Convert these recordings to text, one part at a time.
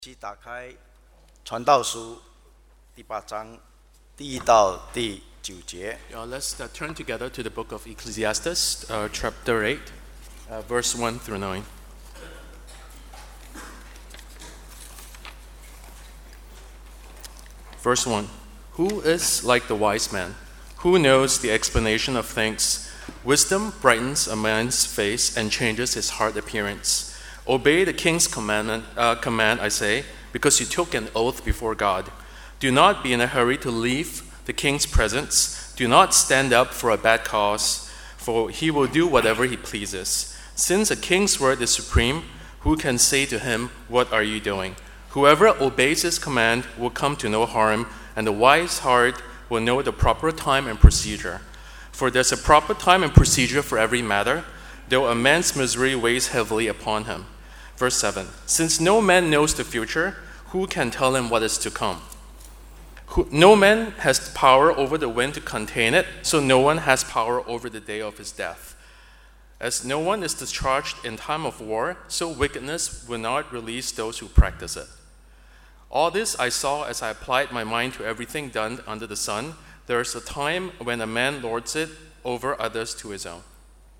一起打开《传道书》第8章第1到第9节。 Let's turn together to the book of Ecclesiastes, chapter 8, verse 1 through 9. Verse 1. Who is like the wise man? Who knows the explanation of things? Wisdom brightens a man's face and changes his heart appearance. Obey the king's command, I say, because you took an oath before God. Do not be in a hurry to leave the king's presence. Do not stand up for a bad cause, for he will do whatever he pleases. Since a king's word is supreme, who can say to him, "What are you doing?" Whoever obeys his command will come to no harm, and the wise heart will know the proper time and procedure. For there's a proper time and procedure for every matter, though a man's misery weighs heavily upon him. Verse 7. Since no man knows the future, who can tell him what is to come? No man has power over the wind to contain it, so no one has power over the day of his death. As no one is discharged in time of war, so wickedness will not release those who practice it. All this I saw as I applied my mind to everything done under the sun. There is a time when a man lords it over others to his own.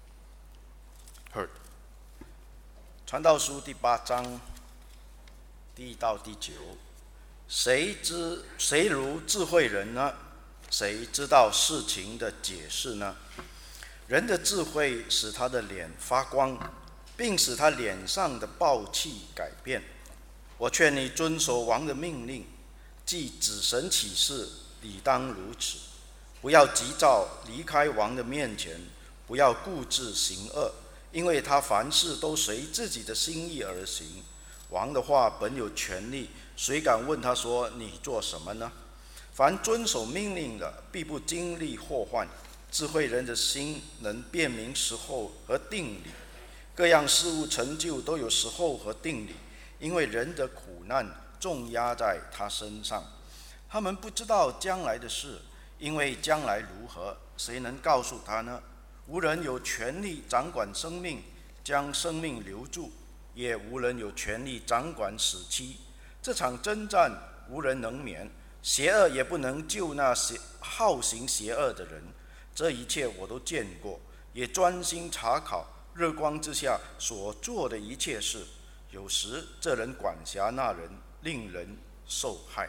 Heard. 传道书第8章第1到第9，谁如智慧人呢？谁知道事情的解释呢？人的智慧使他的脸发光，并使他脸上的暴气改变。我劝你遵守王的命令，既指神起誓，理当如此。不要急躁离开王的面前，不要固执行恶，因为他凡事都随自己的心意而行。王的话本有权力，谁敢问他说你做什么呢？凡遵守命令的，必不经历祸患。智慧人的心能辨明时候和定理，各样事物成就都有时候和定理，因为人的苦难重压在他身上。他们不知道将来的事，因为将来如何，谁能告诉他呢？无人有权力掌管生命，将生命留住，也无人有权力掌管死期。这场征战无人能免，邪恶也不能救那好行邪恶的人。这一切我都见过，也专心查考日光之下所做的一切事。有时这人管辖那人，令人受害。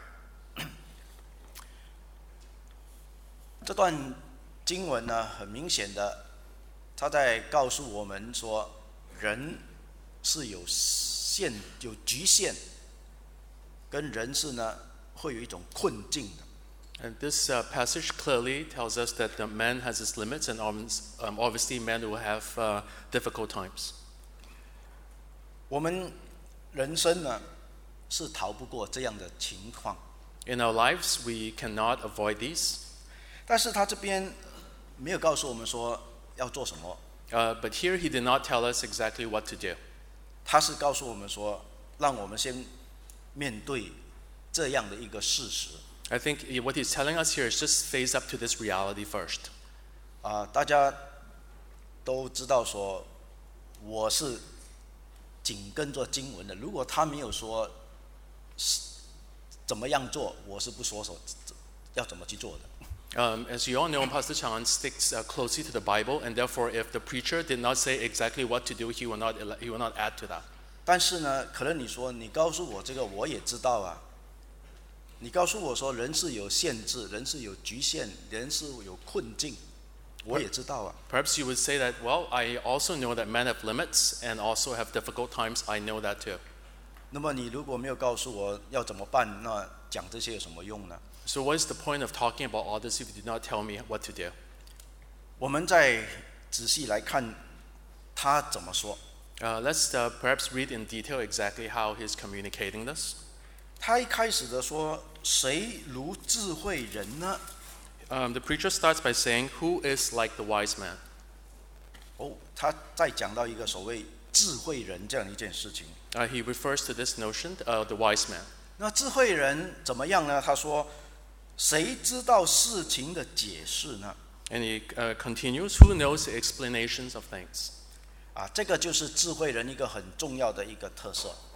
这段经文呢，很明显的，他在告诉我们说，人是有局限，跟人是呢会有一种困境的。 And this passage clearly tells us that the man has his limits, and obviously men will have difficult times. 我们人生呢是逃不过这样的情况。 In our lives, we cannot avoid these. 但是他这边没有告诉我们说要做什么。 But here he did not tell us exactly what to do. 他是告诉我们说，让我们先面对这样的一个事实。 I think what he's telling us here is just face up to this reality first. 大家都知道说，我是紧跟着经文的。如果他没有说怎么样做，我是不说要怎么去做的。 As you all know, Pastor Chan sticks closely to the Bible, and therefore, if the preacher did not say exactly what to do, he will not add to that. 但是呢，可能你说你告诉我这个，我也知道啊。你告诉我说人是有限制，人是有局限，人是有困境，我也知道啊。 Perhaps you would say that, well, I also know that men have limits and also have difficult times. I know that too. 那么你如果没有告诉我要怎么办，那讲这些有什么用呢？ So what is the point of talking about all this if you did not tell me what to do? 我们再仔细来看他怎么说。 Let's perhaps read in detail exactly how he's communicating this. 他一开始的说，谁如智慧人呢 ？The preacher starts by saying, "Who is like the wise man?" 他再讲到一个所谓智慧人这样一件事情。 He refers to this notion, the wise man. 那智慧人怎么样呢？他说，谁知道事情的解释呢？ And he continues, "Who knows the explanations of things?" 这个就是智慧人一个很重要的一个特色。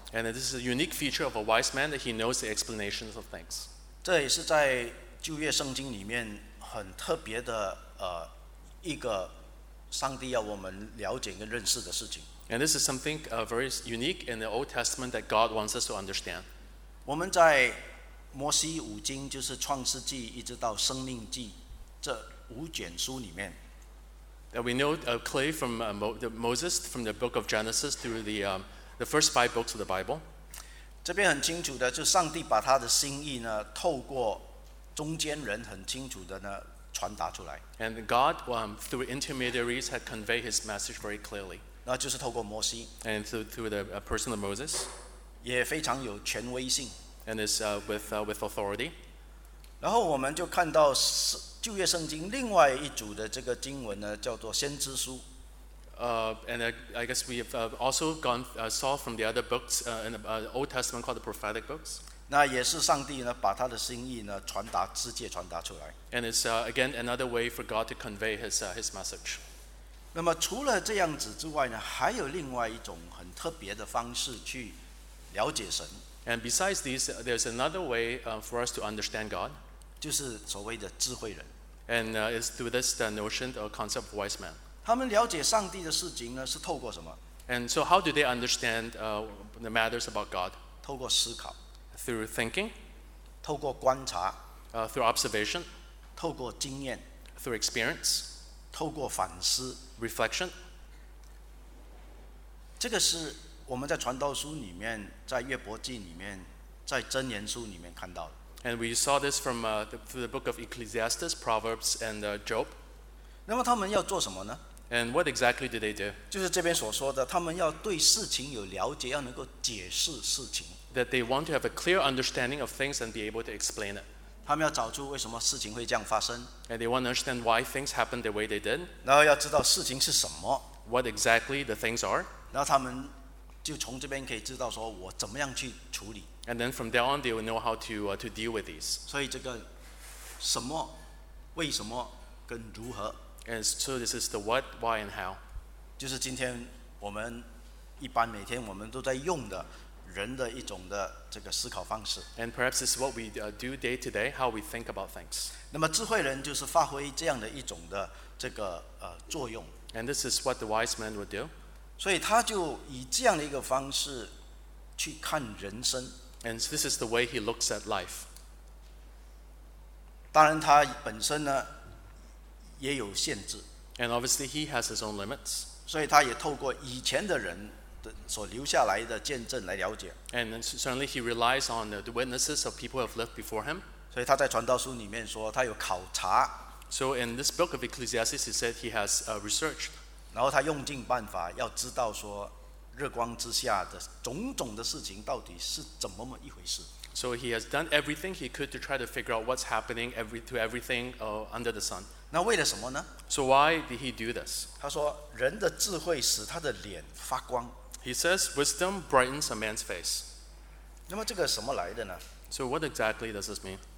And this is a unique feature of a wise man that he knows the explanations of things. 这也是在旧约圣经里面很特别的一个上帝要我们了解跟认识的事情。 And this is something very unique in the Old Testament that God wants us to understand. 我们在摩西五经，就是创世纪一直到申命记这5卷书里面， That we know clearly from Moses, from the book of Genesis through the first 5 books of the Bible. 这边很清楚的，就上帝把他的心意呢，透过中间人很清楚的呢传达出来， And God, through intermediaries, had conveyed his message very clearly. 那就是透过摩西， And through the person of Moses, 也非常有权威性。 and is with authority. 然后我们就看到旧约圣经另外一组的这个经文呢，叫做先知书。 And I guess we have also saw from the other books in the Old Testament called the prophetic books. 那也是上帝呢把他的心意呢传达世界传达出来。 And it's again another way for God to convey his message. 那么除了这样子之外呢，还有另外一种很特别的方式去了解神， And besides these, there's another way for us to understand God, 就是所谓的智慧人。 and it's through this notion or concept of wise man. 他们了解上帝的事情呢，是透过什么？ And so, how do they understand the matters about God? 透过思考， Through thinking, 透过观察， through observation, 透过经验， through experience, 透过反思。 reflection. 这个是我们在传道书里面，在约伯记里面，在箴言书里面看到的。 And we saw this from through the book of Ecclesiastes, Proverbs, and Job. 那么他们要做什么呢？ And what exactly do they do? 就是这边所说的，他们要对事情有了解，要能够解释事情。 That they want to have a clear understanding of things and be able to explain it. 他们要找出为什么事情会这样发生， And they want to understand why things happened the way they did, 然后要知道事情是什么， what exactly the things are. 然后他们就从这边可以知道说我怎么样去处理。 And then from there on, they will know how to deal with these. 所以这个什么、为什么跟如何， And so this is the what, why, and how. 就是今天我们一般每天我们都在用的人的一种的这个思考方式。 And perhaps this is what we do day to day, how we think about things. 那么智慧人就是发挥这样的一种的这个作用， And this is what the wise man would do. 所以他就以这样的一个方式去看人生。 And this is the way he looks at life. 当然，他本身呢也有限制， And obviously, he has his own limits. 所以他也透过以前的人的所留下来的见证来了解。 And then certainly, he relies on the witnesses of people who have lived before him. 所以他在传道书里面说，他有考察， So in this book of Ecclesiastes, he said he has researched. 然后他用尽办法要知道说，日光之下的种种的事情到底是怎么一回事。 So he has done everything he could to try to figure out what's happening to everything under the sun. 那为了什么呢？ So why did he do this? 他说，人的智慧使他的脸发光。 He says wisdom brightens a man's face. 那么这个什么来的呢？ So what exactly does this mean?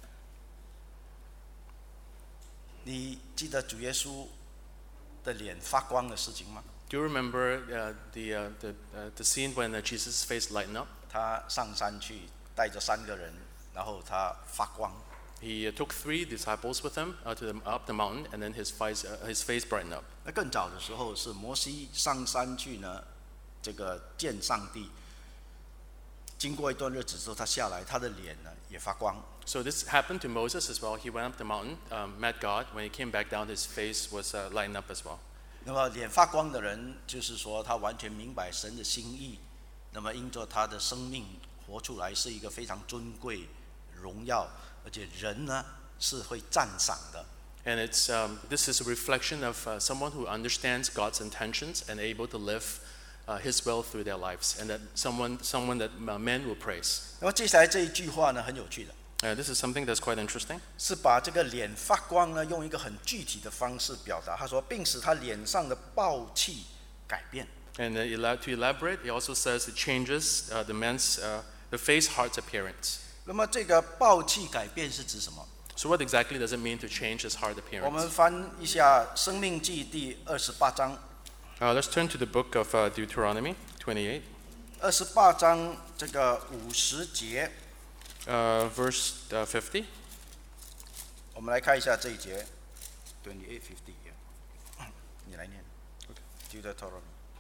你记得主耶稣的脸发光的事情吗？ Do you remember the scene when Jesus' face lightened up? 他上山去，带着3个人，然后他发光。 He took 3 disciples with him up the mountain, and then his face brightened up. 那更早的时候是摩西上山去呢，这个见上帝。经过一段日子之后，他下来，他的脸呢也发光。 So this happened to Moses as well. He went up the mountain, met God. When he came back down, his face was lightened up as well. 那么脸发光的人，就是说他完全明白神的心意。那么因着他的生命活出来，是一个非常尊贵、荣耀，而且人呢是会赞赏的。 And this is a reflection of someone who understands God's intentions and able to live His will through their lives, and that someone that men will praise. 那么接下来这一句话呢，很有趣的， This is something that's quite interesting. 是把这个脸发光呢，用一个很具体的方式表达。他说，并使他脸上的暴气改变。 And to elaborate, he also says it changes the face, heart's appearance. 那么这个暴气改变是指什么？ So what exactly does it mean to change his heart 我们 appearance? 翻一下《生命记》第28章， Let's turn to the book of Deuteronomy 28. 28章这个50节， verse 50. 我们来看一下这一节28:50，你来念。Deuteronomy.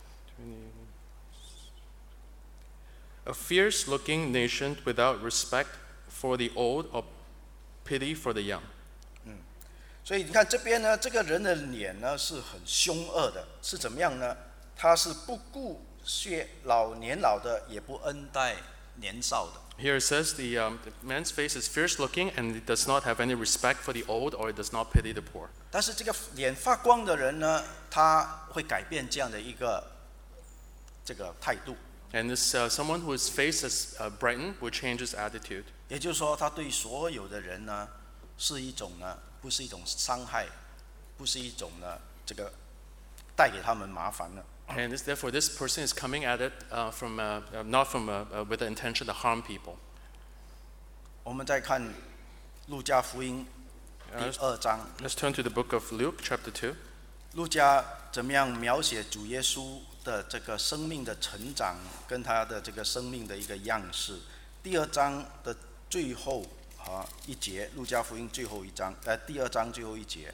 A fierce-looking nation without respect for the old or pity for the young. 所以你看这边呢，这个人的脸呢是很凶恶的，是怎么样呢？他是不顾血年老的，也不恩待年少的。 Here it says the man's face is fierce-looking and it does not have any respect for the old or it does not pity the poor. 但是这个脸发光的人呢，他会改变这样的一个这个态度。 And this someone whose face is brightened will change his attitude. 也就是说，他对所有的人呢，是一种呢，不是一种伤害，不是一种呢，这个带给他们麻烦了。 And therefore, this person is coming at it from not from with the intention to harm people. 我们再看路加福音第2章， Let's turn to the book of Luke, chapter 2. 路加怎么样描写主耶稣的这个生命的成长，跟他的这个生命的一个样式。第2章的最后一节，路加福音最后一章，第2章最后一节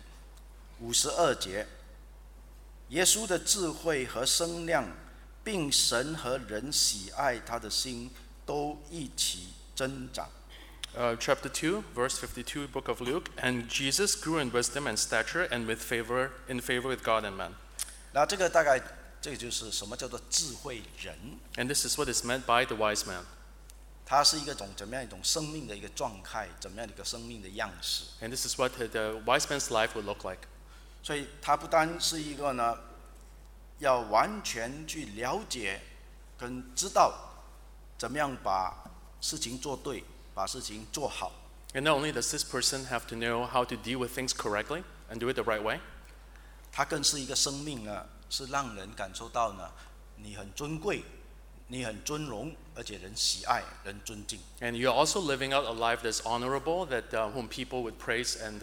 ，52节。耶稣的智慧和声量，并神和人喜爱他的心，都一起增长。 Chapter 2, verse 52, book of Luke. And Jesus grew in wisdom and stature and in favor with God and man. 那这个大概，这个就是什么叫做智慧人？ And this is what is meant by the wise man. 它是一个怎么样一种生命的一个状态，怎么样的一个生命的样式。 And this is what the wise man's life would look like. 所以它不单是一个呢，要完全去了解跟知道怎么样把事情做对，把事情做好。 And not only does this person have to know how to deal with things correctly and do it the right way, 它更是一个生命呢，是让人感受到呢，你很尊贵，你很尊荣，而且人喜爱，人尊敬。 and you're also living out a life that's honorable, that whom people would praise and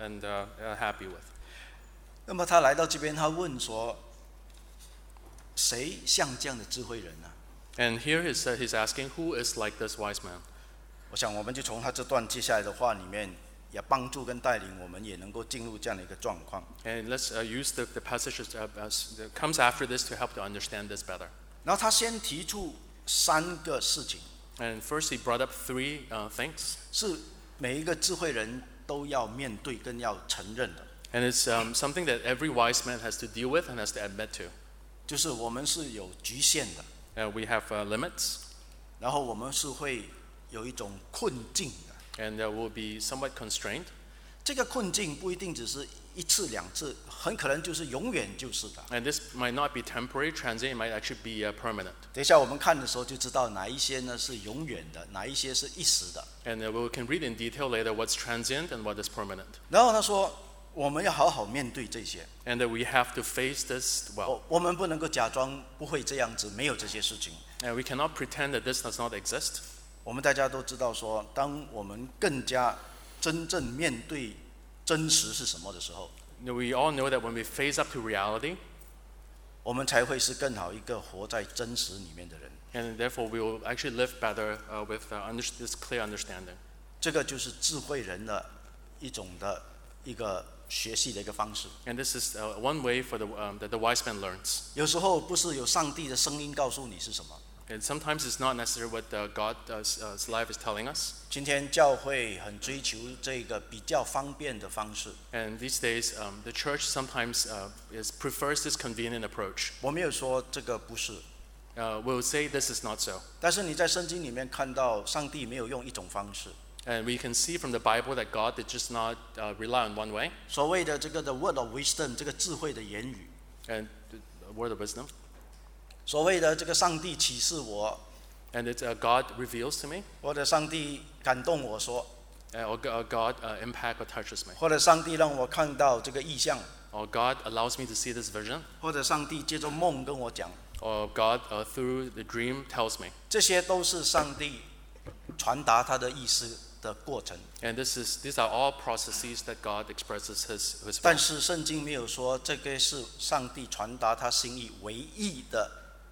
happy with. 那么他来到这边，他问说：谁像这样的智慧人呢？ And here he's asking, who is like this wise man? 我想我们就从他这段接下来的话里面，也帮助跟带领我们，也能够进入这样的一个状况。 And let's use the passage that comes after this to help to understand this better. 然后他先提出3个事情， And first he brought up 3 things. 是每一个智慧人都要面对跟要承认的， And it's something that every wise man has to deal with and has to admit to. 就是我们是有局限的， We have limits, 然后我们是会有一种困境的。 and we'll be somewhat constrained. 这个困境不一定只是1次2次，很可能就是永远就是的。 And this might not be temporary, transient, it might actually be permanent. 等一下我们看的时候就知道哪一些呢是永远的，哪一些是一时的。 And we can read in detail later what's transient and what is permanent. 然后他说，我们要好好面对这些， And that we have to face this well. 我们不能够假装不会这样子，没有这些事情。 And we cannot pretend that this does not exist. 我们大家都知道说，当我们更加真正面对真实是什么的时候， We all know that when we face up to reality, 我们才会是更好一个活在真实里面的人。 and therefore we will actually live better with this clear understanding. 这个就是智慧人的一种的一个学习的一个方式。 And this is one way for that the wise man learns. 有时候不是有上帝的声音告诉你是什么。 And sometimes it's not necessarily what God's life is telling us. 今天教会很追求这个比较方便的方式。 And these days, the church sometimes prefers this convenient approach. 我没有说这个不是， We'll say this is not so. 但是你在圣经里面看到，上帝没有用一种方式。 And we can see from the Bible that God did just not rely on one way. 所谓的这个 the word of wisdom， 这个智慧的言语， And the word of wisdom. 所谓的这个上帝启示我， And it's God reveals to me, 或者上帝感动我说， or God impact or touches me, 或者上帝让我看到这个意象， or God allows me to see this vision, 或者上帝借着梦跟我讲， or God through the dream tells me. 这些都是上帝传达他的意思的过程。 And these are all processes that God expresses His 但 will. 是圣经没有说这个是上帝传达他心意唯一的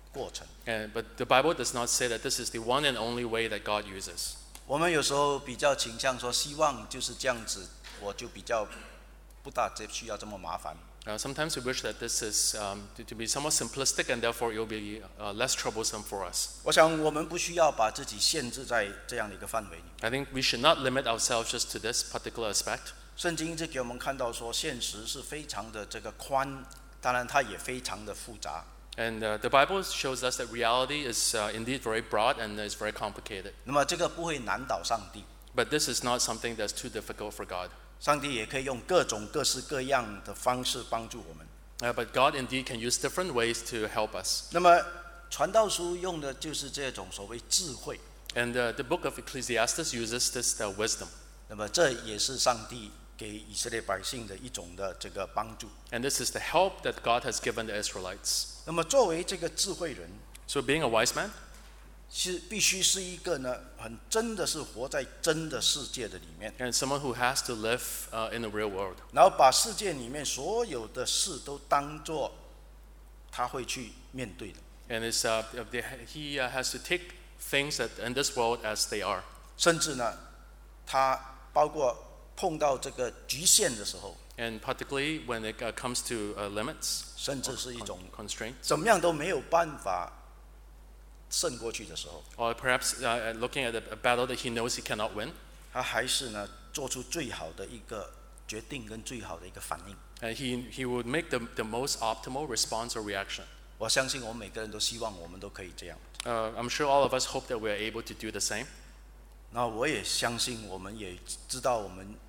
过程。 But the Bible does not say that this is the one and only way that God uses. 我们有时候比较倾向说，希望就是这样子，我就比较不大需要这么麻烦。 Sometimes we wish that this is to be somewhat simplistic and therefore it will be less troublesome for us. 我想我们不需要把自己限制在这样的一个范围里。 I think we should not limit ourselves just to this particular aspect. 圣经一直给我们看到说，现实是非常的这个宽，当然它也非常的复杂。 And the Bible shows us that reality is indeed very broad and is very complicated. 那么这个不会难倒上帝， But this is not something that's too difficult for God. 上帝也可以用各种各式各样的方式帮助我们。 But God indeed can use different ways to help us. 那么传道书用的就是这种所谓智慧， And the book of Ecclesiastes uses this wisdom. 那么这也是上帝给以色列百姓的一种的这个帮助。 And this is the help that God has given the Israelites. 那么作为这个智慧人， So being a wise man, 是必须是一个呢，很真的是活在真的世界的里面， and someone who has to live in the real world. 然后把世界里面所有的事都当作他会去面对的， And he has to take things that in this world as they are. 甚至呢，他包括碰到这个局限的时候， And particularly when it comes to limits, 甚至是一种 constraints, 怎么样都没有办法胜过去的时候， or perhaps looking at a battle that he knows he cannot win, 他还是呢做出最好的一个决定跟最好的一个反应。 and he would make the most optimal response or reaction. 我相信我们每个人都希望我们都可以这样。 I'm sure all of us hope that we are able to do the same. 那我也相信，我们也知道，我们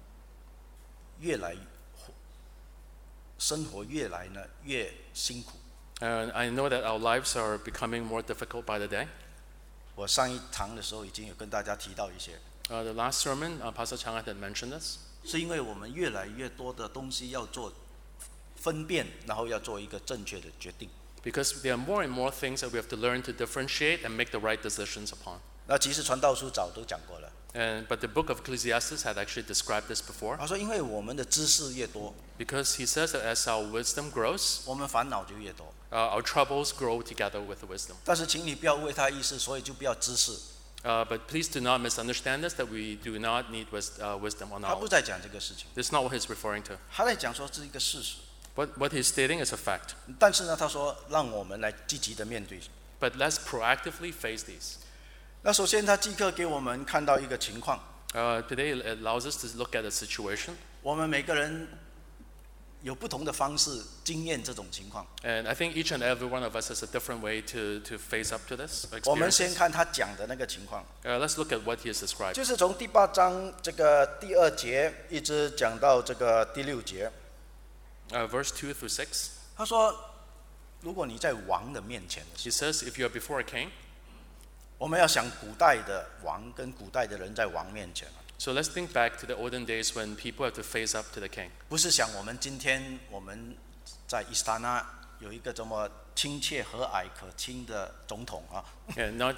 生活越来呢越辛苦。 I know that our lives are becoming more difficult by the day. 我上一堂的时候已经有跟大家提到一些， The last sermon, Pastor Chang had mentioned this. 是因为我们越来越多的东西要做分辨，然后要做一个正确的决定。 Because there are more and more things that we have to learn to differentiate and make the right decisions upon. 那其实传道书早都讲过了， But the book of Ecclesiastes had actually described this before. 他说，因为我们的知识越多， Because he says that as our wisdom grows, 我们烦恼就越多。 our troubles grow together with the wisdom. 但是请你不要为他意思，所以就不要知识。 But please do not misunderstand this, that we do not need wisdom or 他不 knowledge. 再讲这个事情， This is not what he's referring to. 他在讲说这是一个事实。 What he's stating is a fact. 但是呢，他说让我们来积极的面对。 But let's proactively face these. 那首先，他即刻给我们看到一个情况， Today it allows us to look at a situation. 我们每个人有不同的方式经验这种情况。 And I think each and every one of us has a different way to face up to this 我们先 experience. 看他讲的那个情况， Let's look at what he has described. 就是从第8章这个第2节一直讲到这个第6节。 Verse 2 through 6. 他说，如果你在王的面前的时 He says, if you are before a king, 候，我们要想古代的王跟古代的人在王面前， so let's think back to the olden days when people have to face up to the king. 不是想我们今天我们在伊斯塔纳有一个这么亲切和蔼可亲的总统啊， And not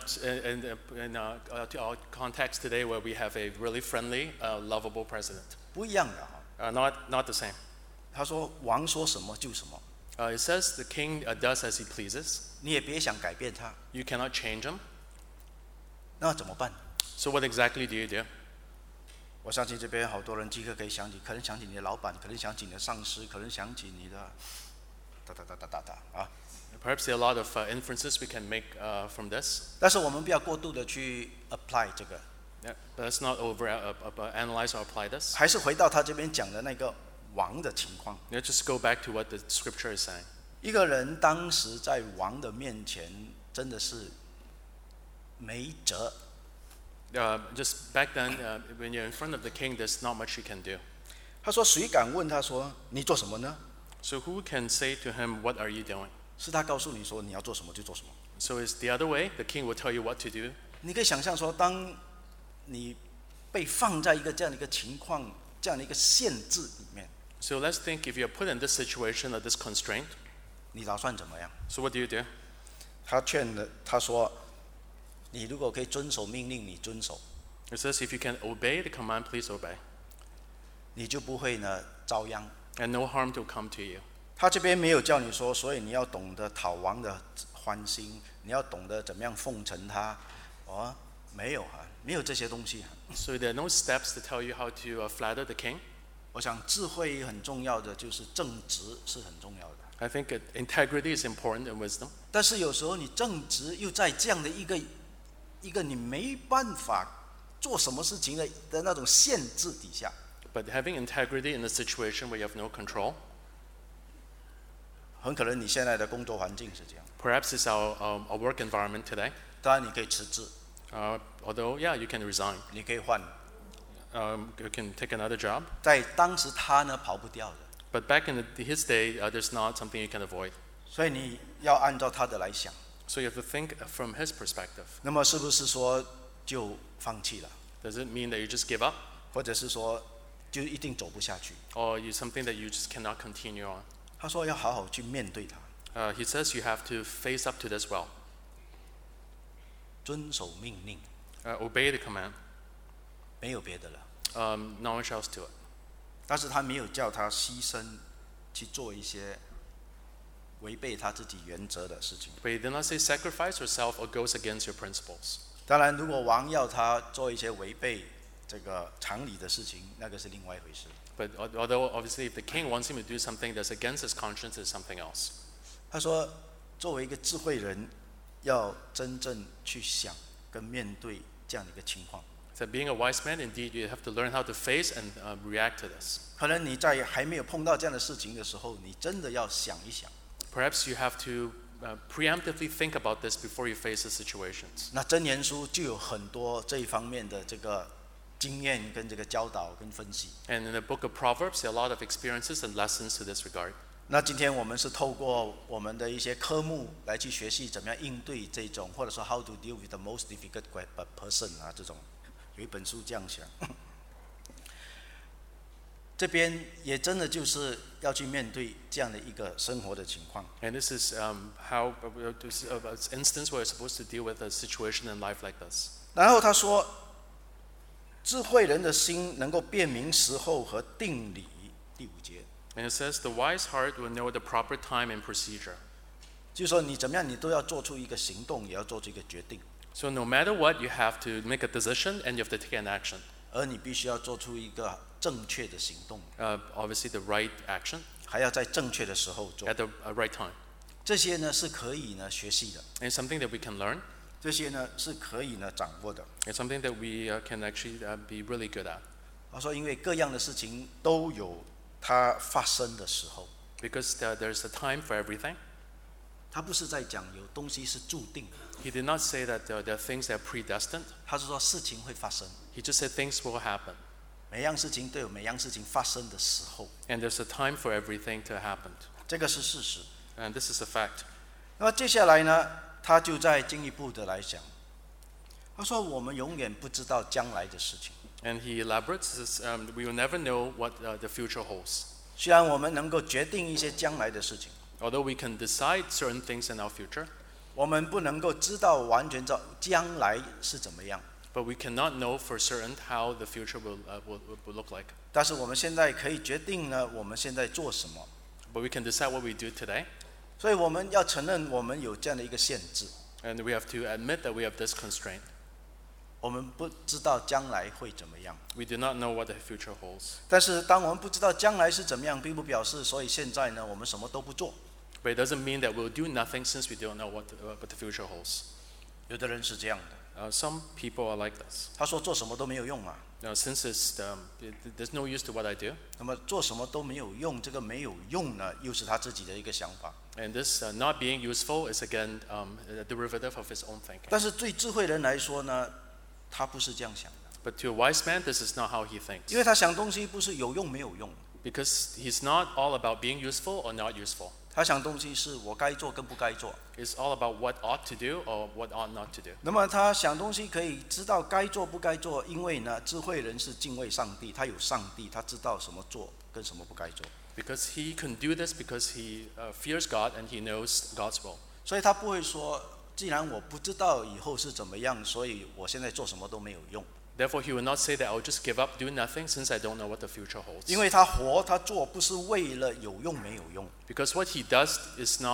in our context today where we have a really friendly, lovable president. 不一样的啊。 Not the same. 他说王说什么就什么， It says the king does as he pleases. 你也别想改变他， You cannot change him. 那怎么办？ So what exactly do you do? 我相信这边好多人即刻可以想起，可能想起你的老板，可能想起你的上司，可能想起你的啊。 Perhaps there are a lot of inferences we can make from this. 但是我们不要过度的去 apply 这个， Yeah, but let's not analyze or apply this. 还是回到他这边讲的那个王的情况。 Let's just go back to what the scripture is saying. 一个人当时在王的面前，真的是没辙。 Just back then, when you're in front of the king, there's not much you can do. 他说：“谁敢问他说你做什么呢？ So who can say to him, what are you doing? 是他告诉你说你要做什么就做什么。 So it's the other way. The king will tell you what to do. 你可以想象说，当你被放在一个这样的一个情况、这样的一个限制里面， So let's think if you're put in this situation or this constraint, 你打算怎么样？” so what do you do? 他说：“你如果可以遵守命令，你遵守， It says if you can obey the command, please obey. 你就不会呢遭殃。” And no harm will come to you. 他这边没有叫你说，所以你要懂得讨王的欢心，你要懂得怎么样奉承他。没有没有这些东西。 So there are no steps to tell you how to flatter the king. 我想智慧很重要的就是正直是很重要的， I think integrity is important in wisdom. 但是有时候你正直又在这样的一个你没办法做什么事情的那种限制底下， But having integrity in a situation where you have no control, 很可能你现在的工作环境是这样。 perhaps it's our work environment today. 当然你可以辞职， Although, yeah, you can resign. 你可以换， You can take another job. 在当时他呢跑不掉的， But back in his day, there's not something you can avoid. 所以你要按照他的来想。 So you have to think from his perspective. 那么是不是说就放弃了， Does it mean that you just give up? 或者是说就一定走不下去？ Or something that you just cannot continue on? 他说要好好去面对它， He says you have to face up to this well. 遵守命令， Obey the command. 没有别的了。 Not much else to it. 但是他没有叫他牺牲去做一些违背他自己原则的事情。 But he did not say sacrifice yourself or goes against your principles. 当然，如果王要他做一些违背这个常理的事情，那个是另外一回事。 But although obviously if the king wants him to do something that's against his conscience, it's something else. 他说，作为一个智慧人，要真正去想跟面对这样的一个情况。 So being a wise man, indeed, you have to learn how to face and react to this. 可能你在还没有碰到这样的事情的时候，你真的要想一想。 Perhaps you have to preemptively think about this before you face the situations. 那箴言书就有很多这一方面的这个经验跟这个教导跟分析。 And in the book of Proverbs, there are a lot of experiences and lessons to this regard. 那今天我们是透过我们的一些科目来去学习怎么样应对这种，或者说 how to deal with the most difficult person 这种，有一本书这样讲。这边也真的就是要去面对这样的一个生活的情况。 And this is how this is an instance where you're supposed to deal with a situation in life like this. 然后他说，智慧人的心能够辨明时候和定理。第5节， And it says, the wise heart will know the proper time and procedure. 就是说你怎么样，你都要做出一个行动，也要做出一个决定， So no matter what, you have to make a decision and you have to take an action. 而你必须要做出一个正确的行动， Obviously, the right action 还要在正确的时候做 at。the right time. 这些呢是可以呢学习的， And it's something that we can learn. 这些呢是可以呢掌握的。 It's something that we can actually be really good at. 他说，因为各样的事情都有它发生的时候， Because there's a time for everything. 他不是在讲有东西是注定的， He did not say that there are things that are predestined. 他是说事情会发生， He just said things will happen. 每样事情都有每样事情发生的时候， And there's a time for everything to happen. 这个是事实。 And this is a fact. 那么接下来呢，他就在进一步的来讲，他说我们永远不知道将来的事情， And he elaborates this, we will never know what the future holds. 虽然我们能够决定一些将来的事情， Although we can decide certain things in our future, 我们不能够知道完全知道将来是怎么样。 but we cannot know for certain how the future will look like. 但是我们现在可以决定呢，我们现在做什么。 But we can decide what we do today. 所以我们要承认我们有这样的一个限制， And we have to admit that we have this constraint. 我们不知道将来会怎么样。 We do not know what the future holds. 但是当我们不知道将来是怎么样，并不表示所以现在呢我们什么都不做。 But it doesn't mean that we'll do nothing since we don't know what the future holds. 有的人是这样的， Some people are like this. 他说做什么都没有用啊。 Since there's no use to what I do, 那么做什么都没有用，这个没有用呢，又是他自己的一个想法。 and this not being useful is again a derivative of his own thinking. 但是对智慧人来说呢，他不是这样想的， But to a wise man, this is not how he 因 thinks. 为他想东西不是有用没有用， Because he's not all about being useful or not useful. 他想东西是我该做跟不该做。 It's all about what ought to do or what ought not to do. 那么他想东西可以知道该做不该做，因为呢，智慧人是敬畏上帝，他有上帝，他知道什么做跟什么不该做， Because he can do this because he fears God and he knows God's will. 所以他不会说，既然我不知道以后是怎么样，所以我现在做什么都没有用。 Therefore, he will not say that I'll just give up, do nothing, since I don't know what the future holds. 因为他活他做不是为了有用没有用， Because what he does is not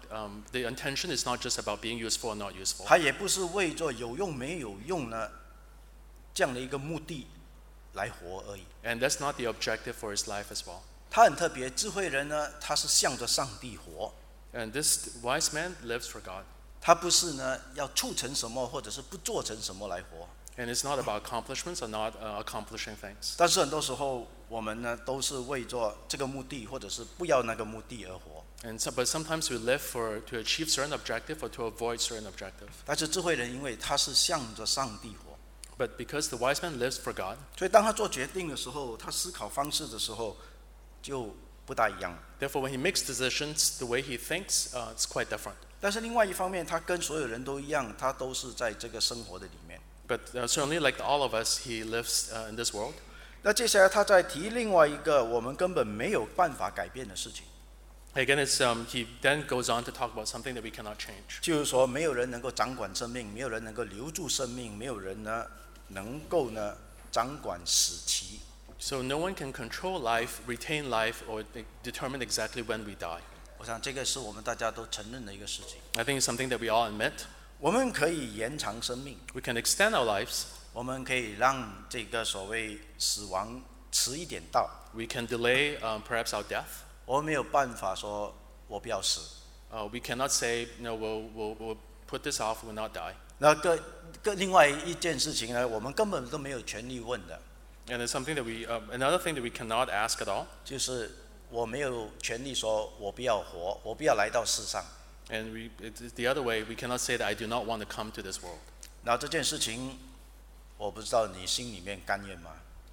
the intention is not just about being useful or not useful. 他也不是为着有用没有用呢这样的一个目的来活而已。 And that's not the objective for his life as well. 他很特别，智慧人呢，他是向着上帝活， And this wise man lives for God. 他不是呢要促成什么或者是不做成什么来活。 And it's not about accomplishments or not accomplishing things. 但是很多时候我们呢都是为着这个目的或者是不要那个目的而活。 But sometimes we live to achieve certain objective or to avoid certain objective. 但是智慧人因为他是向着上帝活， But because the wise man lives for God, 所以当他做决定的时候，他思考方式的时候就不大一样。 therefore when he makes decisions, the way he thinks, it's quite different. 但是另外一方面，他跟所有人都一样，他都是在这个生活的里面。 But certainly like all of us, he lives in this world. 那接下来他再提另外一个我们根本没有办法改变的事情， Again, he then goes on to talk about something that we cannot change. 就是说没有人能够掌管生命，没有人能够留住生命，没有人呢能够呢掌管死期。 So no one can control life, retain life, or determine exactly when we die. 我想这个是我们大家都承认的一个事情。 I think it's something that we all admit. 我们可以延长生命， We can extend our lives. 我们可以让这个所谓死亡迟一点到。 We can delay perhaps our death. 我们没有办法说我不要死。 We cannot say, no, we'll put this off, we'll not die. 那另外一件事情呢，我们根本都没有权利问的， And it's something that another thing that we cannot ask at all. 就是我没有权利说我不要活，我不要来到世上。 And it's the other way, we cannot say that I do not want to come to this world. 那这件事情，我不知道你心里面甘愿吗？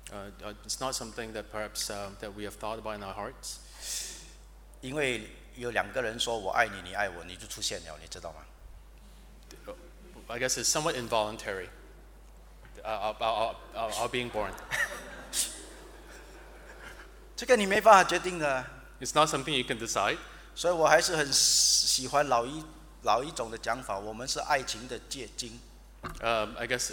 It's not something that perhaps that we have thought about in our hearts. 因为有两个人说我爱你，你爱我，你就出现了，你知道吗？ I guess it's somewhat involuntary, our being born. 这个你没办法决定的， It's not something you can decide. 所以我还是很喜欢老一种的讲法，我们是爱情的结晶。 I guess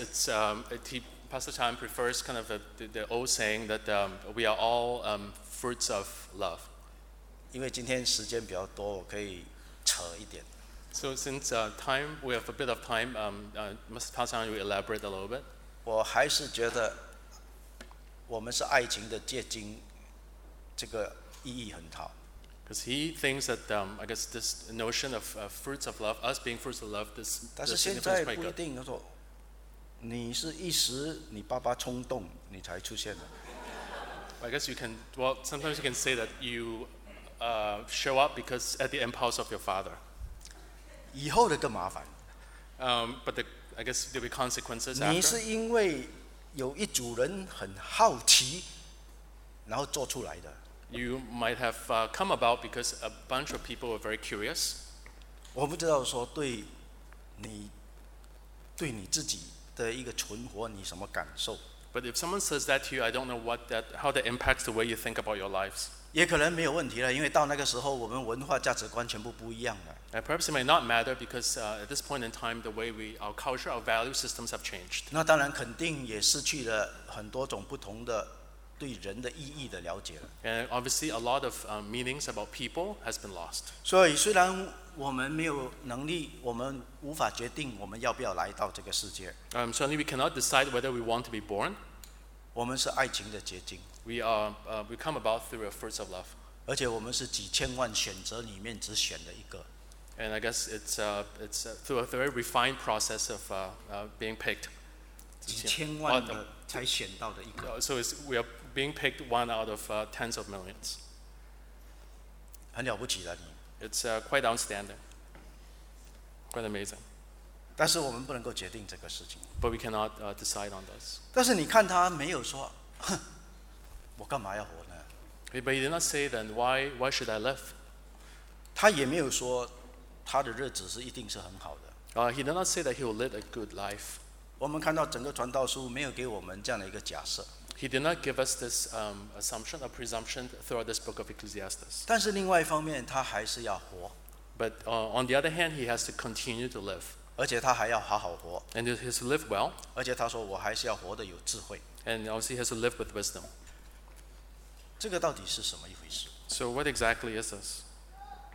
Pastor Chan prefers kind of the old saying that we are all fruits of love. 因为今天时间比较多，我可以扯一点。 So since we have a bit of time, Mr. Pastor Chan will elaborate a little bit. 我还是觉得我们是爱情的结晶，这个意义很好。 Because he thinks that I guess this notion of fruits of love, us being fruits of love, this 但是现 significance 在 is quite 不一 good. 定，他说你是一时你爸爸冲动，你才出现的。 I guess sometimes you can say that you show up because at the impulse of your father. 以后的更麻烦， But I guess there'll be consequences 你 after. 是因为有一组人很好奇，然后做出来的。 You might have come about because a bunch of people were very curious. 我不知道说对你自己的一个存活你什么感受， But if someone says that to you, I don't know how that impacts the way you think about your lives. 也可能没有问题了，因为到那个时候我们文化价值观全部不一样了。 And perhaps it may not matter because at this point in time, the way our culture, our value systems have changed. 那当然肯定也失去了很多种不同的对人的意义的了解了。 And obviously, a lot of meanings about people has been lost. 所以虽然我们没有能力，我们无法决定我们要不要来到这个世界， Certainly, we cannot decide whether we want to be born. 我们是爱情的结晶， We come about through the fruits of love. 而且我们是几千万选择里面只选了一个。 And I guess it's through a very refined process of being picked. 几千万的才选到的一个， So we are being picked one out of tens of millions. 很了不起了你。 It's quite outstanding, quite amazing. 但是我们不能够决定这个事情。 But we cannot decide on this. 但是你看他没有说，哼，我干嘛要活呢？ But he did not say then, why should I live? 他也没有说他的日子是一定是很好的。 He did not say that he will live a good life. 我们看到整个传道书没有给我们这样的一个假设。 He did not give us this assumption or presumption throughout this book of Ecclesiastes. 但是另外一方面，他还是要活， But on the other hand, he has to continue to live. 而且他还要好好活， And he has to live well. 而且他说我还是要活得有智慧。 And obviously, he has to live with wisdom. 这个到底是什么一回事？ So what exactly is this?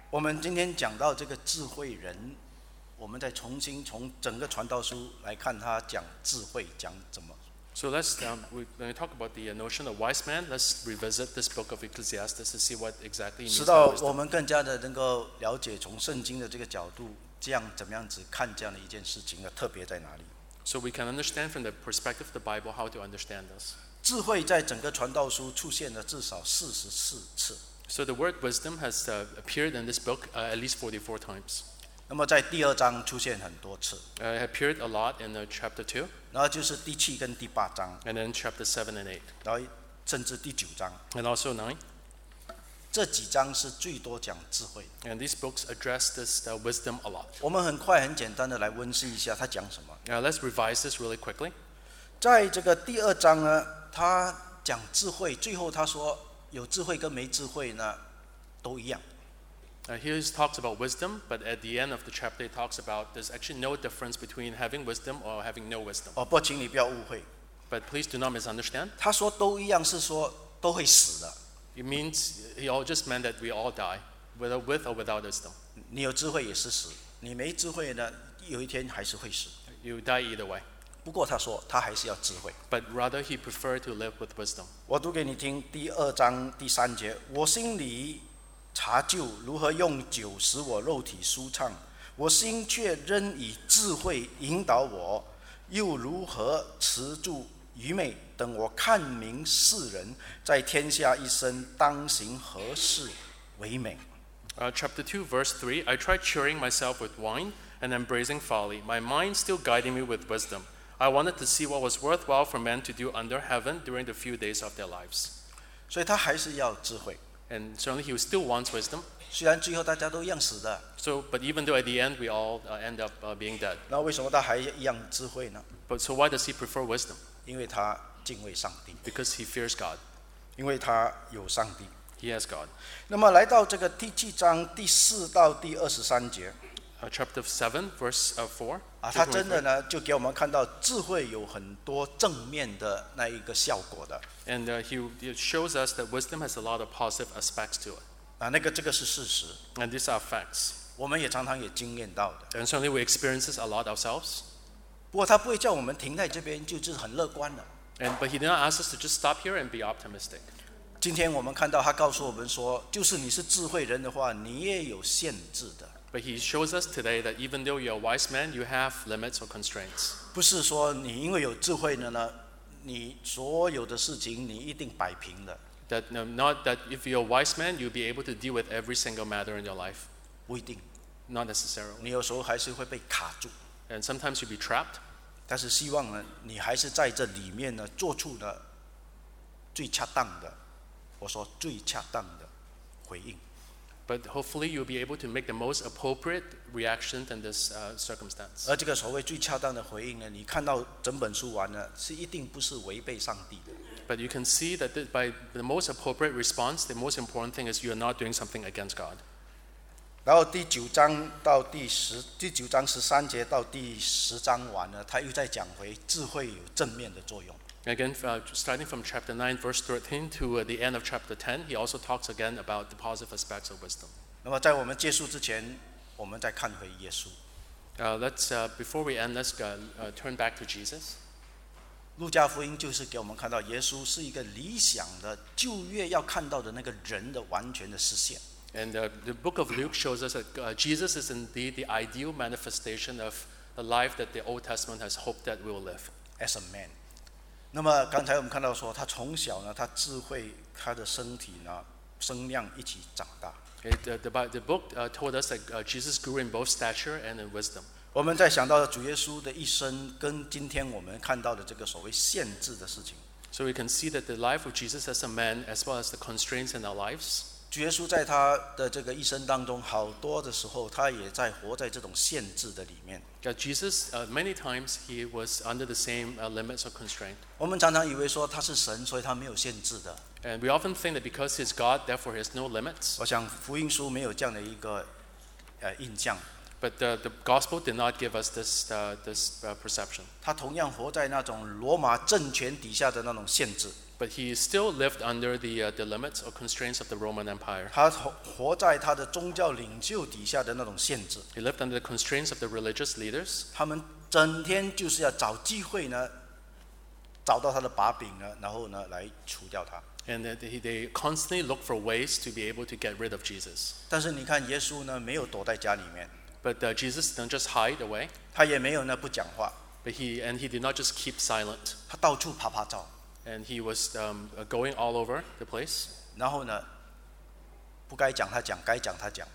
我们今天讲到这个智慧人，我们再重新从整个传道书来看他讲智慧讲怎么。 So when we talk about the notion of wise man, let's revisit this book of Ecclesiastes to see what exactly it 使 means 到 by 我 wisdom. 们更加的能够了解从圣经的这个角度，这样怎么样子看这样的一件事情的特别在哪里。 So we can understand from the perspective of the Bible how to understand this. 智慧在整个传道书出现了至少44次。 So the word wisdom has appeared in this book at least 44 times. 那么在第2章出现很多次， It appeared a lot in chapter 2, 然后就是第7跟第8章， and then chapter 7 and 8, 然后甚至第9章， and also 9. 这几章是最多讲智慧的。 And these books address this wisdom a lot. 我们很快很简单的来温习一下他讲什么。 Now let's revise this really quickly. 在这个第2章呢，他讲智慧，最后他说有智慧跟没智慧呢都一样。 Here he talks about wisdom, but at the end of the chapter he talks about there's actually no difference between having wisdom or having no wisdom. 不过请你不要误会， But please do not misunderstand. 他说都一样是说都会死的。 It means he all just meant that we all die, whether with or without wisdom. 你有智慧也是死，你没智慧呢，有一天还是会死。 You die either way. 不过他说他还是要智慧。 But rather he preferred to live with wisdom. 我读给你听，第2章第3节，我心里查究如何用酒使我肉体舒畅，我心却仍以智慧引导我，又如何持住愚昧，等我看明世人，在天下一生当行何事为美。 Chapter 2, verse 3, I tried cheering myself with wine and embracing folly, my mind still guiding me with wisdom. I wanted to see what was worthwhile for men to do under heaven during the few days of their lives. 所以他还是要智慧， And certainly he still wants wisdom. 虽然最後大家都一樣死的， So, but even though at the end we all end up being dead. 那為什麼他還一樣智慧呢？ But so why does he prefer wisdom? 因為他敬畏上帝， Because he fears God. 因為他有上帝。 He has God. 那麼來到這個第7章第4到第23節 Chapter 7, verse 4. 他真的呢就給我們看到智慧有很多正面的那一個效果的 And he shows us that wisdom has a lot of positive aspects to it. 這個是事實， And these are facts. 我們也常常也經驗到的。 And certainly we experience this a lot ourselves. 不過他不會叫我們停在這邊就是很樂觀的。 But he did not ask us to just stop here and be optimistic. 今天我們看到他告訴我們說，就是你是智慧人的話，你也有限制的。 But he shows us today that even though you're a wise man, you have limits or constraints. 不是說你因為有智慧呢，你所有的事情你一定擺平了。 Not that if you're a wise man, you'll be able to deal with every single matter in your life. 不一定， Not necessarily. 你有時候還是會被卡住。 And sometimes you'll be trapped. 但是希望呢，你還是在這裡面呢，做出了最恰當的，我說最恰當的回應。 But hopefully you'll be able to make the most appropriate reaction in this circumstance. 而這個所謂最恰當的回應呢，你看到整本書完呢，是一定不是違背上帝的。 But you can see that by the most appropriate response, the most important thing is you are not doing something against God. 然後第9章13節到第10章完呢，他又在講回智慧有正面的作用。 Again, starting from chapter 9, verse 13 to the end of chapter 10, he also talks again about the positive aspects of wisdom. 那麼在我們結束之前，我們再看回耶穌。 Before we end, let's turn back to Jesus. 路加福音就是給我們看到耶穌是一個理想的舊約要看到的那個人的完全的實現。 And the book of Luke shows us that Jesus is indeed the ideal manifestation of the life that the Old Testament has hoped that we will live. As a man。那麼剛才我們看到說，他從小呢，他智慧，他的身體呢，聲量一起長大。 The book told us that Jesus grew in both stature and in wisdom. 我們在想到主耶穌的一生，跟今天我們看到的這個所謂限制的事情。 So we can see that the life of Jesus as a man, as well as the constraints in our lives. 主耶穌在他的這個一生當中，好多的時候，他也在活在這種限制的裡面。 Jesus, many times he was under the same limits or constraint. 我們常常以為說他是神，所以他沒有限制的。 And we often think that because he's God, therefore he has no limits. 我想福音書沒有這樣的一個印象。 But the gospel did not give us this perception. 他同样活在那种罗马政权底下的那种限制， But he still lived under the limits or constraints of the Roman Empire. 他活在他的宗教领袖底下的那种限制。 He lived under the constraints of the religious leaders. 他们整天就是要找机会呢，找到他的把柄呢，然后呢来除掉他。 And they constantly look for ways to be able to get rid of Jesus. 但是你看耶稣呢，没有躲在家里面， But Jesus didn't just hide away, 他也没有呢不讲话， but he did not just keep silent. 他到处爬爬照， And he was going all over the place. 然后呢，不该讲他讲，该讲他讲，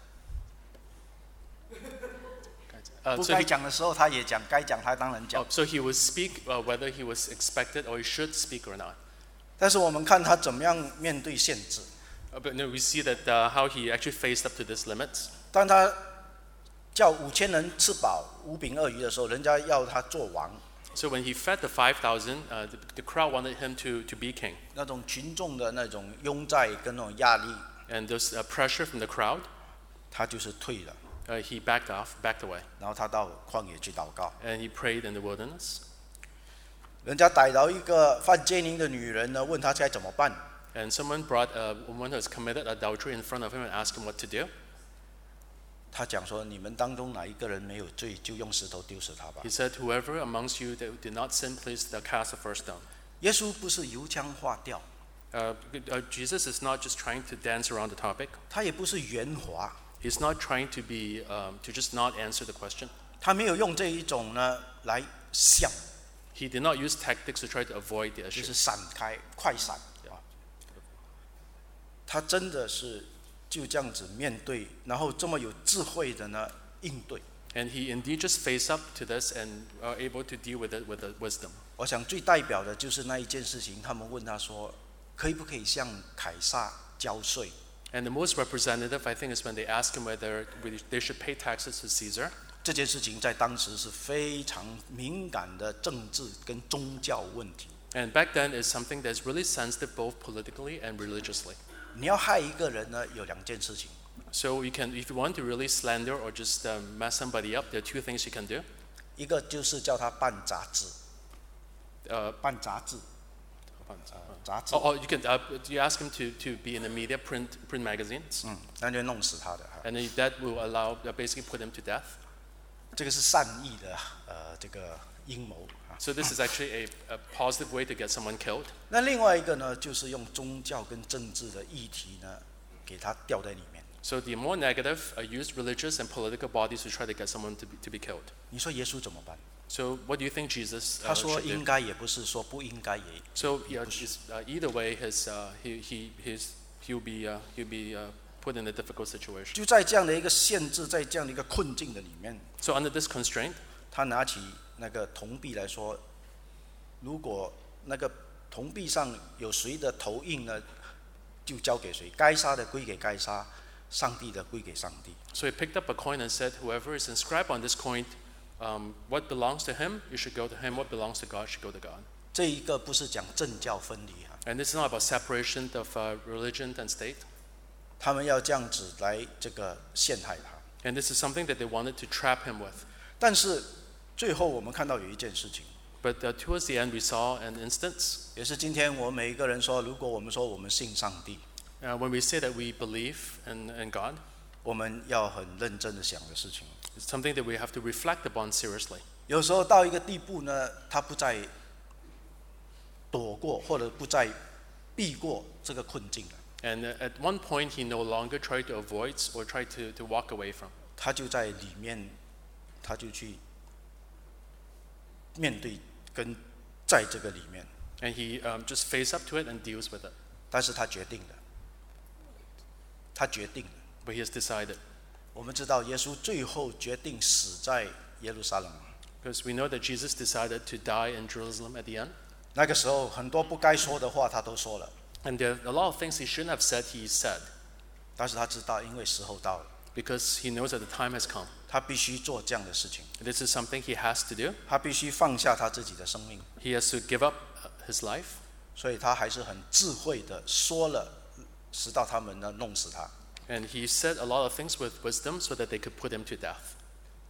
不 So 该 he, 讲的时候他也讲，该讲他当然讲。 so he would speak whether he was expected or he should speak or not. 但是我们看他怎么样面对限制。 But no, we see that how he actually faced up to this limit. 当他叫5000人吃饱5饼2鱼的时候，人家要他做王， So when he fed the 5,000, the crowd wanted him to be king. 那种群众的那种拥戴跟那种压力， And there's pressure from the crowd. 他就是退了， He backed away. 然后他到旷野去祷告。 And he prayed in the wilderness. 人家逮到一个犯奸淫的女人呢，问他该怎么办。 And someone brought a woman who has committed adultery in front of him and asked him what to do. 他讲说：“你们当中哪一个人没有罪，就用石头丢死他吧。 He said, whoever amongst you that did not sin, please cast the first stone. ” 耶稣不是油腔滑调， Jesus is not just trying to dance around the topic. 他也不是圆滑， He's not trying to be to just not answer the question. 他没有用这一种呢来想， He did not use tactics to try to avoid the 就 issue. 是闪开、快闪啊。他真的是就这样子面对，然后这么有智慧的呢应对。 And he indeed just faced up to this and are able to deal with it with the wisdom. 我想最代表的就是那一件事情，他们问他说：“可不可以向凯撒交税？” And the most representative, I think, is when they ask him whether they should pay taxes to Caesar. 这件事情在当时是非常敏感的政治跟宗教问题。 And back then is something that's really sensitive both politically and religiously. 你要害一个人呢，有2件事情。 So if you want to really slander or just mess somebody up, there are 2 things you can do. 一个就是叫他办杂志，办杂志，杂志， Or you can you ask him to be in the media, print magazines, 那就弄死他的。 and then that will allow basically put him to death. 这个是善意的这个阴谋啊。 So this is actually a positive way to get someone killed. 那另外一个呢，就是用宗教跟政治的议题呢，给他吊在里面。 So the more negative use religious and political bodies to try to get someone to be killed. 你说耶稣怎么办？ So what do you think Jesus 他说 should 应 do? 该也不是，说不应该也。 So yeah, either way, he'll be put in a difficult situation. 就在这样的一个限制，在这样的一个困境的里面， So under this constraint, 他拿起那个铜币来说，如果那个铜币上有谁的头印呢，就交给谁，该杀的归给该杀，上帝的归给上帝。 so he picked up a coin and said, whoever is inscribed on this coin, what belongs to him, you should go to him. What belongs to God should go to God. 这一个不是讲政教分离啊， And this is not about separation of religion and state. 他们要这样子来这个陷害他。 And this is something that they wanted to trap him with. 但是最后我们看到有一件事情， But towards the end, we saw an instance 也是今天我们每一个人说，如果我们说我们信上帝， when we say that we believe in God. 我们要很认真的想的事情。 It's something that we have to reflect upon seriously. 有时候到一个地步呢，他不再躲过，或者不再避过这个困境了， And at one point, he no longer tried to avoid or tried to walk away from. 他就在里面，他就去面对跟在这个里面， And he just faced up to it and deals with it. 但是他决定了，他决定了。 But he has decided. 我们知道耶稣最后决定死在耶路撒冷， Because we know that Jesus decided to die in Jerusalem at the end. 那个时候很多不该说的话他都说了， And there are a lot of things he shouldn't have said, he said. 但是他知道，因为时候到了， Because he knows that the time has come. 他必须做这样的事情， This is something he has to do. 他必须放下他自己的生命， He has to give up his life. 所以他还是很智慧的说了，直到他们呢弄死他。 And he said a lot of things with wisdom so that they could put him to death.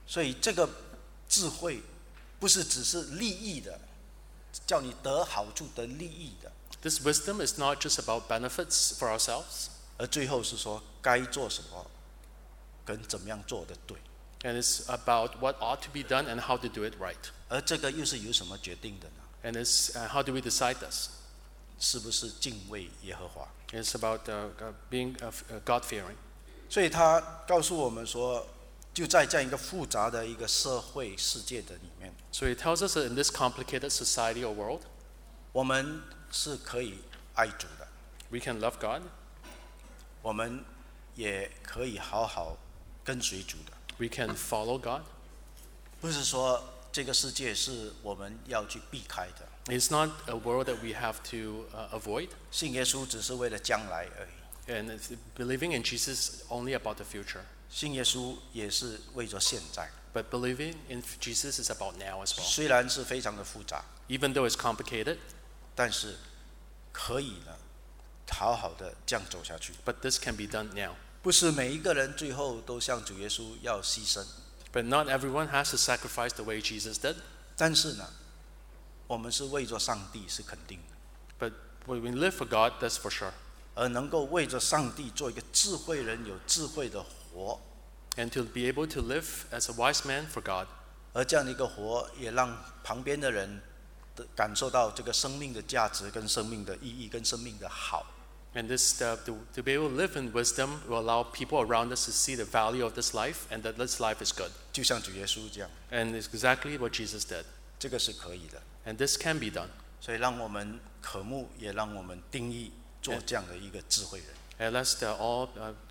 所以这个智慧不是只是利益的，叫你得好处得利益的， This wisdom is not just about benefits for ourselves, 而最后是说该做什么跟怎么样做的对， and it's about what ought to be done and how to do it right. 而这个又是由什么决定的呢？ And it's how do we decide this? 是不是敬畏耶和华？ It's about being God-fearing. 所以他告诉我们说，就在这样一个复杂的一个社会世界的里面， So he tells us that in this complicated society or world, 我们是可以爱主的， we can love God, 我们也可以好好跟随主的。 we can follow God. 不是说这个世界是我们要去避开的， It's not a world that we have to avoid, 信耶稣只是为了将来而已， and believing in Jesus is only about the future. 信耶稣也是为着现在。 But believing in Jesus is about now as well. 虽然是非常的复杂， Even though it's complicated, 但是可以呢，好好的这样走下去。 but this can be done now. 不是每一个人最后都像主耶稣要牺牲， But not everyone has to sacrifice the way Jesus did. 但是呢，我们是为着上帝是肯定的， But when we live for God, that's for sure. 而能够为着上帝做一个智慧人，有智慧的活， And to be able to live as a wise man for God, 而这样的一个活，也让旁边的人感受到这个生命的价值、跟生命的意义、跟生命的好。 and this to be able to live in wisdom will allow people around us to see the value of this life and that this life is good. 就像主耶稣这样， And it's exactly what Jesus did. 这个是可以的。 And this can be done. 所以让我们渴慕，也让我们定义做这样的一个智慧人。 And let's all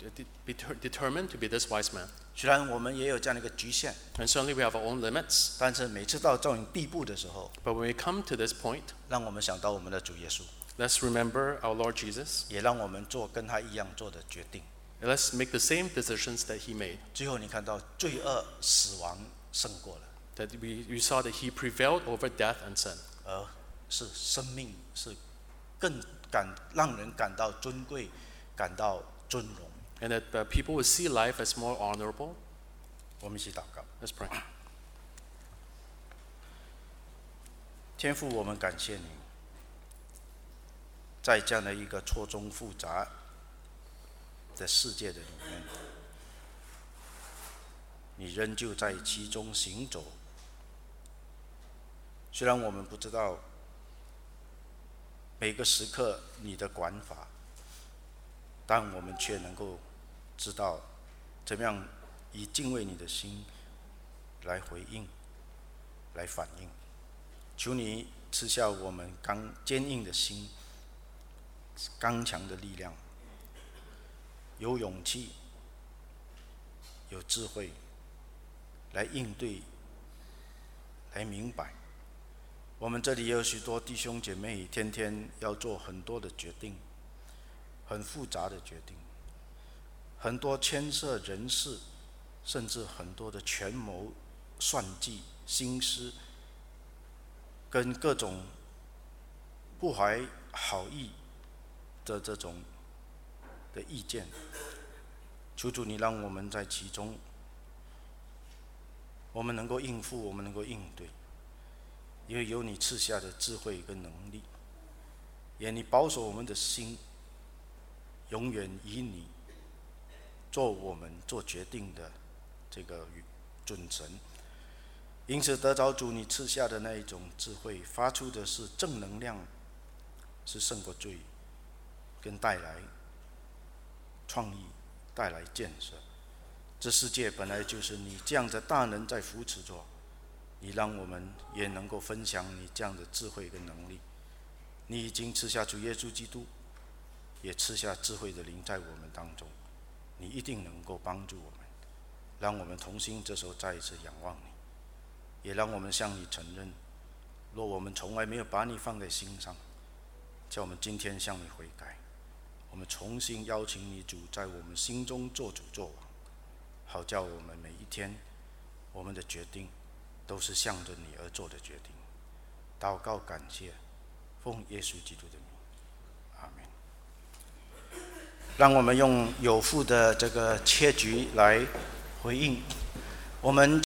be determined to be this wise man. 虽然我们也有这样的一个局限， And certainly we have our own limits. 但是每次到这种地步的时候， But when we come to this point, 让我们想到我们的主耶稣， let's remember our Lord Jesus. 也让我们做跟他一样做的决定。 And let's make the same decisions that he made. 最后你看到罪恶、死亡胜过了， That we saw that he prevailed over death and sin. 而是生命是更让人感到尊贵，感到尊荣。 And that people will see life as more honorable. 我们一起祷告。 Let's pray. 天父，我们感谢你，在这样的一个错综复杂的世界的里面，你仍旧在其中行走。虽然我们不知道每个时刻你的管法，但我们却能够知道怎么样以敬畏你的心来回应，来反应。求你赐下我们坚硬的心，刚强的力量，有勇气，有智慧，来应对，来明白。我们这里也有许多弟兄姐妹，天天要做很多的决定，很复杂的决定，很多牵涉人事，甚至很多的权谋、算计、心思，跟各种不怀好意的这种的意见。求主你让我们在其中，我们能够应付，我们能够应对，因为有你赐下的智慧跟能力，也你保守我们的心，永远以你做我们做决定的这个准绳。因此得着主你赐下的那一种智慧，发出的是正能量，是胜过罪，跟带来创意，带来建设。这世界本来就是你这样的大能在扶持着，你让我们也能够分享你这样的智慧跟能力。你已经赐下主耶稣基督，也赐下智慧的灵在我们当中，你一定能够帮助我们，让我们同心这时候再一次仰望你，也让我们向你承认，若我们从来没有把你放在心上，叫我们今天向你悔改，我们重新邀请你主在我们心中做主做王，好叫我们每一天我们的决定都是向着你而做的决定。祷告感谢，奉耶稣基督的名，阿们。让我们用有福的这个切局来回应我们。